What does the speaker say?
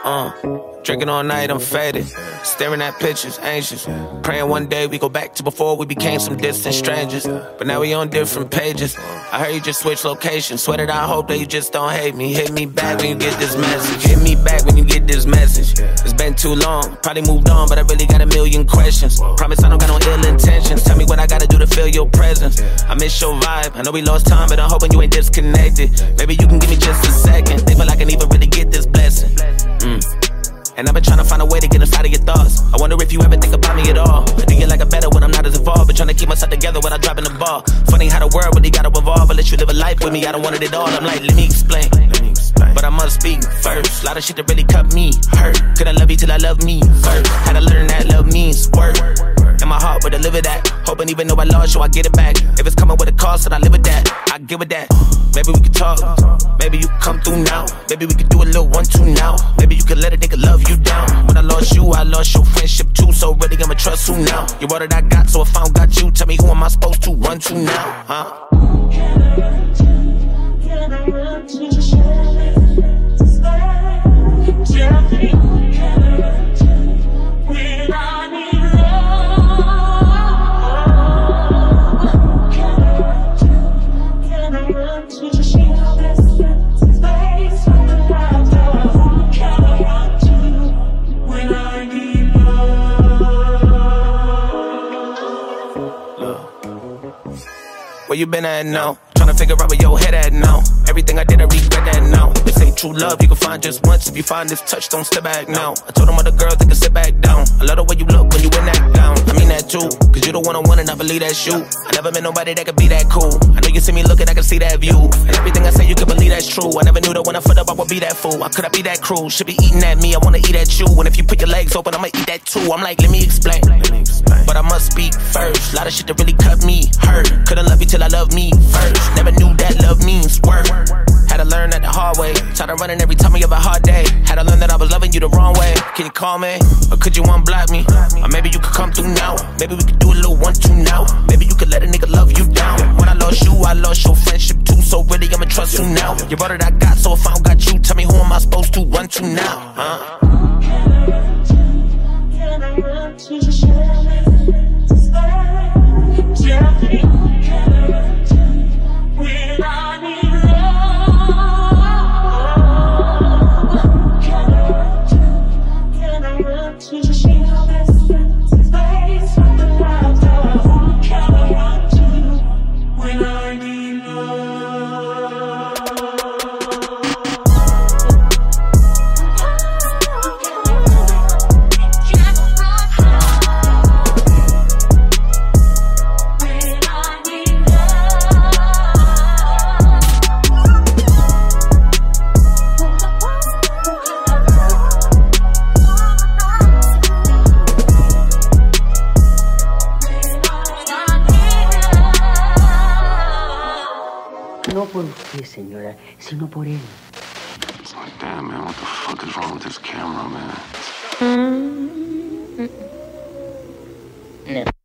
Drinking all night, I'm faded. Staring at pictures, anxious. Praying one day we go back to before we became some distant strangers. But now we on different pages. I heard you just switch locations. Swear that I hope that you just don't hate me. Hit me back when you get this message. Hit me back when you get this message. It's been too long, probably moved on, but I really got a million questions. Promise I don't got no ill intentions. Tell me what I gotta do to feel your presence. I miss your vibe. I know we lost time, but I'm hoping you ain't disconnected. Maybe you can give me just a second. Think I can even really get this blessing. And I've been trying to find a way to get inside of your thoughts. I wonder if you ever think about me at all. I do you like it better when I'm not as involved. Been trying to keep myself together when I'm dropping the ball. Funny how the world really gotta revolve. Unless you live a life with me, I don't want it at all. I'm like, let me explain. But I must speak first. A lot of shit that really cut me hurt. Couldn't love you till I love me first. Had to learn that love means work. And my heart would deliver that. Hoping even though I lost you, I get it back. If it's coming with a cost, then I live with that. I give it that. Maybe we could talk. Maybe you could come through now. Maybe we could do a little 1-2 now. Maybe you could let a nigga love you down. When I lost your friendship too. So really I'ma trust who now? You're all that I got, so if I don't got you, tell me who am I supposed to run to now, huh? Can I run to? Can I run to? Tell me to stay. Tell me, can I run to? When I need love. Can I run to? Can I run to? Just feel this space from the laughter. Can I run to? When I need love. Where you been at now? Tryna figure out where your head at now. Everything I did, I regret that now. This ain't true love, you can find just once. If you find this touch, don't step back now. I told them other girls they can sit back down. I love the way you look when you in that gown. I mean that too, cause you the one-on-one and I believe that's you. I never met nobody that could be that cool. I know you see me looking, I can see that view. And everything I say, you can believe that's true. I never knew that when I foot up, I would be that fool. How could I be that cruel? Should be eating at me, I wanna eat at you. And if you put your legs open, I'ma eat that too. I'm like, let me explain. But I must speak first. A lot of shit that really cut me hurt. Couldn't love you till I love me first. Never knew that love means work. Had to learn that the hard way. Tired of running every time you have a hard day. Had to learn that I was loving you the wrong way. Can you call me? Or could you unblock me? Or maybe you could come through now. Maybe we could do a little 1-2 now. Maybe you could let a nigga love you down. When I lost your friendship too. So really I'ma trust you now. You're all that I got, so if I don't got you, tell me who am I supposed to run to now, huh? Can I run to? Can I run to? Just tell me to stay. Tell me, can I run to? When I need love. Can I run to? Can I run to? Just feel this space from the laughter. Can I run to? When I need love. No por usted, señora, sino por él. It's like, damn, man, what the fuck is wrong with this camera, man? No.